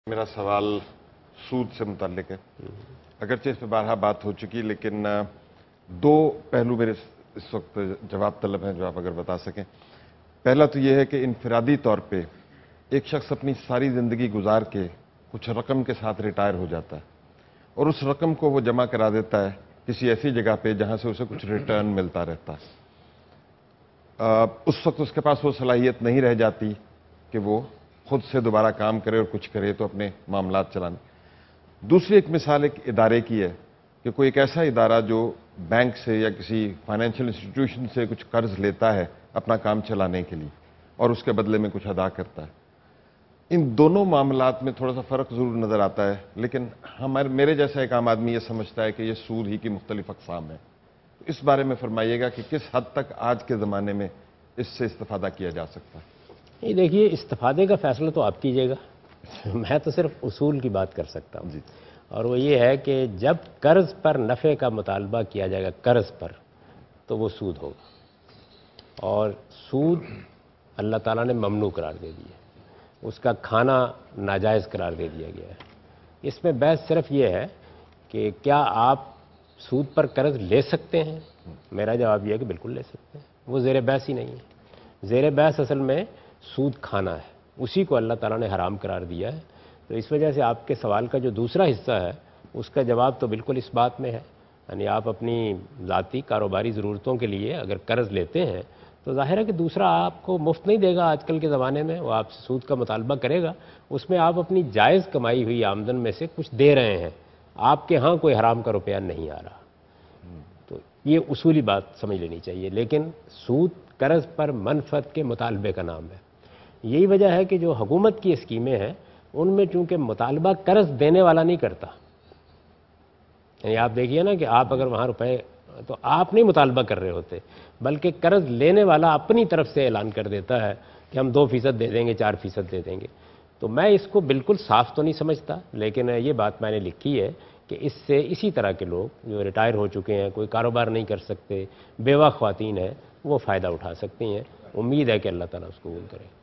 मेरा सवाल सूद से मुताल्लिक है। अगरचे इस पर बारहा बात हो चुकी, लेकिन दो पहलू मेरे इस वक्त जवाब तलब हैं जो आप अगर बता सकें। पहला तो यह है कि इनफरादी तौर पे एक शख्स अपनी सारी ज़िंदगी गुजार के कुछ रकम के साथ रिटायर हो जाता है और उस रकम को वो जमा करा देता है किसी ऐसी जगह पे जहां से उसे कुछ रिटर्न मिलता रहता है। उस वक्त उसके पास वो सलाहियत नहीं रह जाती कि वो खुद से दोबारा काम करे और कुछ करे तो अपने मामलात चलाने। दूसरी एक मिसाल एक इदारे की है कि कोई एक ऐसा इदारा जो बैंक से या किसी फाइनेंशियल इंस्टीट्यूशन से कुछ कर्ज लेता है अपना काम चलाने के लिए और उसके बदले में कुछ अदा करता है। इन दोनों मामलात में थोड़ा सा फ़र्क ज़रूर नज़र आता है, लेकिन मेरे जैसा एक आम आदमी ये समझता है कि ये सूद ही की मुख्तलिफ अक़साम है। तो इस बारे में फरमाइएगा कि किस हद तक आज के ज़माने में इससे इस्तिफ़ादा किया जा सकता है। ये देखिए, इस्तिफादे का फैसला तो आप कीजिएगा। मैं तो सिर्फ उसूल की बात कर सकता हूँ जी। और वो ये है कि जब कर्ज पर नफ़े का मुतालबा किया जाएगा कर्ज पर, तो वो सूद होगा। और सूद अल्लाह ताला ने ममनू करार दे दिया, उसका खाना नाजायज़ करार दे दिया गया है। इसमें बहस सिर्फ ये है कि क्या आप सूद पर कर्ज ले सकते हैं। मेरा जवाब यह है कि बिल्कुल ले सकते हैं, वो ज़ेर बहस ही नहीं है। ज़ेर बहस असल में सूद खाना है, उसी को अल्लाह ताला ने हराम करार दिया है। तो इस वजह से आपके सवाल का जो दूसरा हिस्सा है उसका जवाब तो बिल्कुल इस बात में है, यानी आप अपनी ज़ाती कारोबारी ज़रूरतों के लिए अगर कर्ज़ लेते हैं तो ज़ाहिर है कि दूसरा आपको मुफ्त नहीं देगा। आजकल के ज़माने में वो आपसे सूद का मुतालबा करेगा, उसमें आप अपनी जायज़ कमाई हुई आमदन में से कुछ दे रहे हैं, आपके यहाँ कोई हराम का रुपया नहीं आ रहा। तो ये उसूली बात समझ लेनी चाहिए। लेकिन सूद कर्ज़ पर मनफत के मुतालबे का नाम है। यही वजह है कि जो हुकूमत की स्कीमें हैं उनमें चूंकि मुतालबा कर्ज देने वाला नहीं करता, यानी आप देखिए ना कि आप अगर वहाँ रुपए, तो आप नहीं मुतालबा कर रहे होते, बल्कि कर्ज लेने वाला अपनी तरफ से ऐलान कर देता है कि हम 2% दे देंगे, 4% दे देंगे। तो मैं इसको बिल्कुल साफ तो नहीं समझता, लेकिन ये बात मैंने लिखी है कि इससे इसी तरह के लोग जो रिटायर हो चुके हैं, कोई कारोबार नहीं कर सकते, बेवा ख्वातीन हैं, वो फ़ायदा उठा सकती हैं। उम्मीद है कि अल्लाह ताला उसको कबूल करे।